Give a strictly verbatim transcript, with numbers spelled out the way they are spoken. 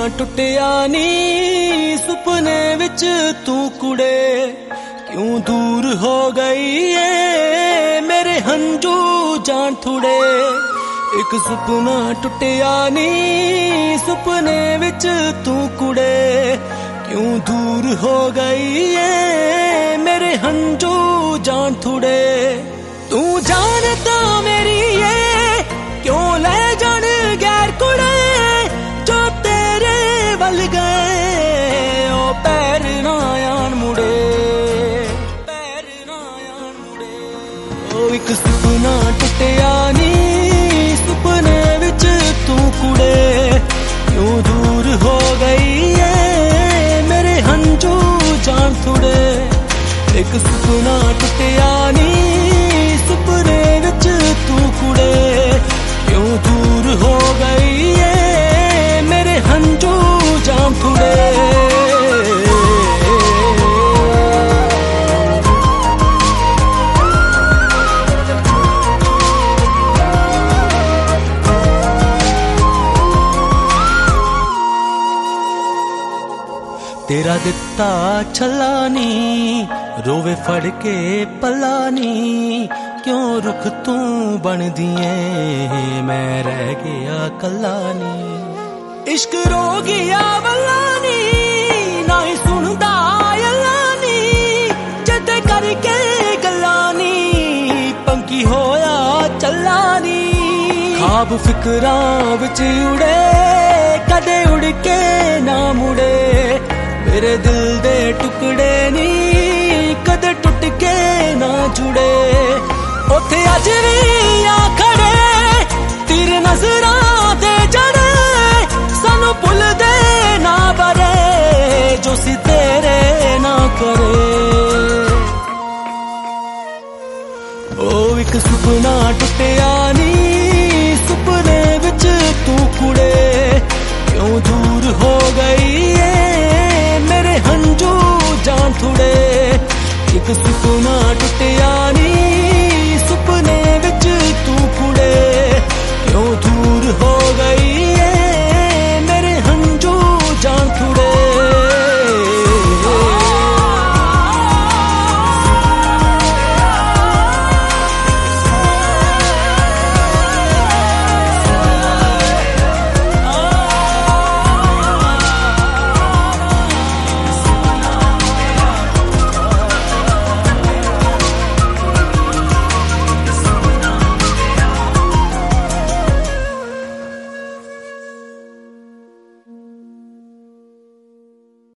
टुटिया नी सुपने विच तू कुड़े क्यों दूर हो गई है मेरे हंजू जान थुड़े। एक सुपना टुटिया नी सुपने विच तू कुड़े क्यों दूर हो गई है मेरे हंजू जान थुड़े। तू जानता मेरी ये क्यों ले जान गैर कुड़े जो तेरे वल गए ओ पैर ना आन मुड़े पैर ना आन मुड़े। ओ एक सुपना टुटिया नी सुपने विच तू कुड़े क्यों दूर हो गई है मेरे हंजू जान थुड़े। एक सुपना टुटिया नी सुपने विच तू कुड़े क्यों दूर हो गई है मेरे हंजू जान थुड़े। तेरा दिता छलानी रोवे फड़ के पलानी क्यों रुख तू बन दिए मैं रह गया कलानी। इश्क रो गया वलानी ना ही सुनदा यलानी जदे करके गलानी पंकी होया चलानी। ख्वाब फिकरां विच उड़े कदे उड़ के ना मुड़े मेरे दिल दे टुकड़े नी कदे टुट के ना जुड़े। उथे अज भी आ खड़े तीर नजरां दे जड़े सानू भुल दे ना बरे जो सी तेरे ना करे। ओ एक सुपना टुटिया नी सुपने विच तू कुड़े क्यों दूर हो गई है मेरे हंजू जान थुड़े। एक सुपना टुटिया